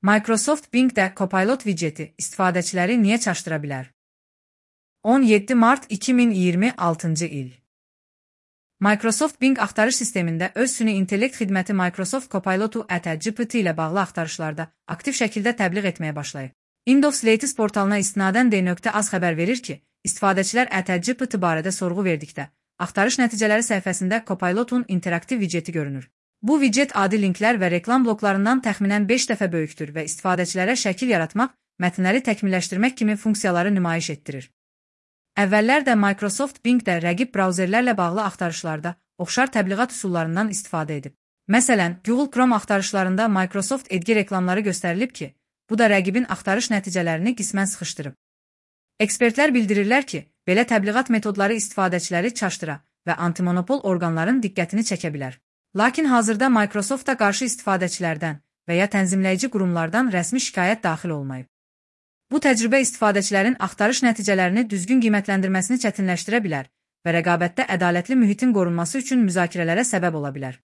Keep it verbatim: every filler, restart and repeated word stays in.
Microsoft Bing'də Copilot widgeti istifadəçiləri niyə çaşdıra bilər? on yeddi mart iki min iyirmi altıncı il. Microsoft Bing axtarış sistemində öz süni intellekt xidməti Microsoft Copilot-u ətə G P T ilə bağlı axtarışlarda aktiv şəkildə təbliğ etməyə başlayıb. Windows Latest portalına istinadən D.az xəbər verir ki, istifadəçilər ətə G P T barədə sorğu verdikdə, axtarış nəticələri səhifəsində Copilot-un interaktiv widgeti görünür. Bu widget adi linklər və reklam bloklarından təxminən beş dəfə böyükdür və istifadəçilərə şəkil yaratmaq, mətnləri təkmilləşdirmək kimi funksiyaları nümayiş etdirir. Əvvəllər də Microsoft Bing'də rəqib brauzerlərlə bağlı axtarışlarda oxşar təbliğat üsullarından istifadə edib. Məsələn, Google Chrome axtarışlarında Microsoft Edge reklamları göstərilib ki, bu da rəqibin axtarış nəticələrini qismən sıxışdırıb. Ekspertlər bildirirlər ki, belə təbliğat metodları istifadəçiləri çaşdıra və antimonopol orqanların diqqətini çəkə bilər. Lakin hazırda Microsoftda qarşı istifadəçilərdən və ya tənzimləyici qurumlardan rəsmi şikayət daxil olmayıb. Bu təcrübə istifadəçilərin axtarış nəticələrini düzgün qiymətləndirməsini çətinləşdirə bilər və rəqabətdə ədalətli mühitin qorunması üçün müzakirələrə səbəb ola bilər.